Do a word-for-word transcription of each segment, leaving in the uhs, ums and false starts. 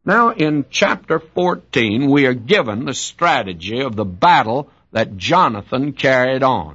Now, in chapter fourteen, we are given the strategy of the battle that Jonathan carried on.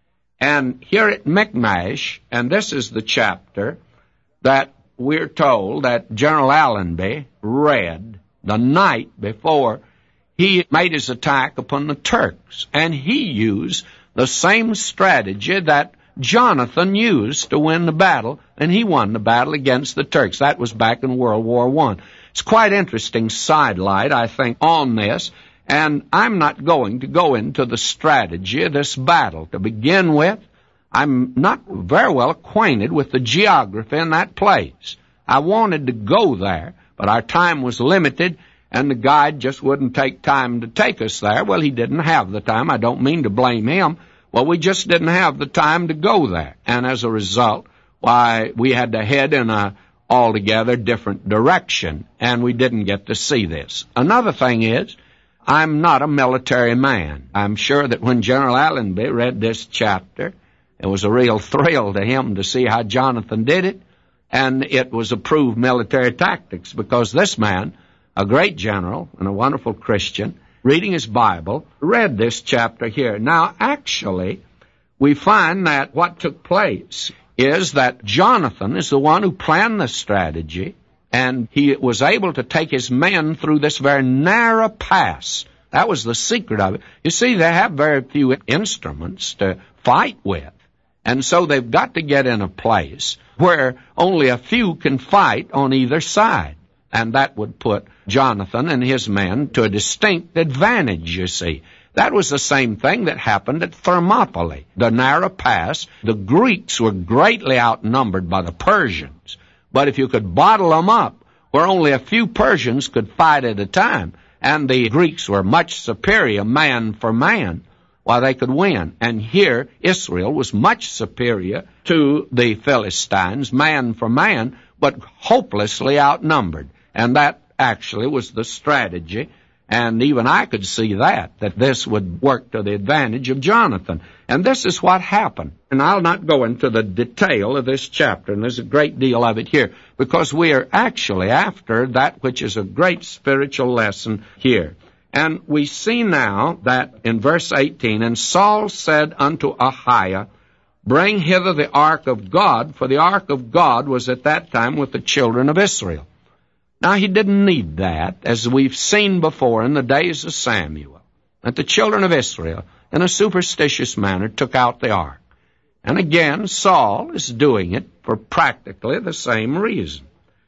And here at Michmash, and this is the chapter that we're told that General Allenby read the night before he made his attack upon the Turks. And he used the same strategy that Jonathan used to win the battle, and he won the battle against the Turks. That was back in World War One. It's quite interesting sidelight, I think, on this, and I'm not going to go into the strategy of this battle. To begin with, I'm not very well acquainted with the geography in that place. I wanted to go there, but our time was limited, and the guide just wouldn't take time to take us there. Well, he didn't have the time. I don't mean to blame him. Well, we just didn't have the time to go there. And as a result, why, we had to head in a altogether different direction, and we didn't get to see this. Another thing is, I'm not a military man. I'm sure that when General Allenby read this chapter, it was a real thrill to him to see how Jonathan did it, and it was approved military tactics, because this man, a great general and a wonderful Christian, reading his Bible, read this chapter here. Now, actually, we find that what took place is that Jonathan is the one who planned the strategy, and he was able to take his men through this very narrow pass. That was the secret of it. You see, they have very few instruments to fight with, and so they've got to get in a place where only a few can fight on either side. And that would put Jonathan and his men to a distinct advantage, you see. That was the same thing that happened at Thermopylae, the narrow pass. The Greeks were greatly outnumbered by the Persians. But if you could bottle them up, where only a few Persians could fight at a time, and the Greeks were much superior man for man, why, they could win. And here, Israel was much superior to the Philistines, man for man, but hopelessly outnumbered. And that actually was the strategy, and even I could see that, that this would work to the advantage of Jonathan. And this is what happened. And I'll not go into the detail of this chapter, and there's a great deal of it here, because we are actually after that which is a great spiritual lesson here. And we see now that in verse eighteen, and Saul said unto Ahiah, bring hither the ark of God, for the ark of God was at that time with the children of Israel. Now, he didn't need that, as we've seen before in the days of Samuel, that the children of Israel, in a superstitious manner, took out the ark. And again, Saul is doing it for practically the same reason.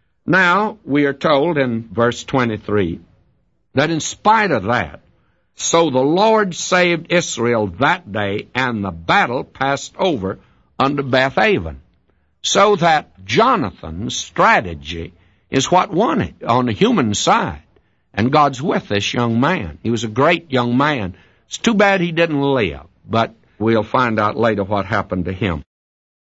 Now, we are told in verse twenty-three that in spite of that, so the Lord saved Israel that day, and the battle passed over unto Beth-aven. So that Jonathan's strategy is what won it on the human side. And God's with this young man. He was a great young man. It's too bad he didn't live, but we'll find out later what happened to him.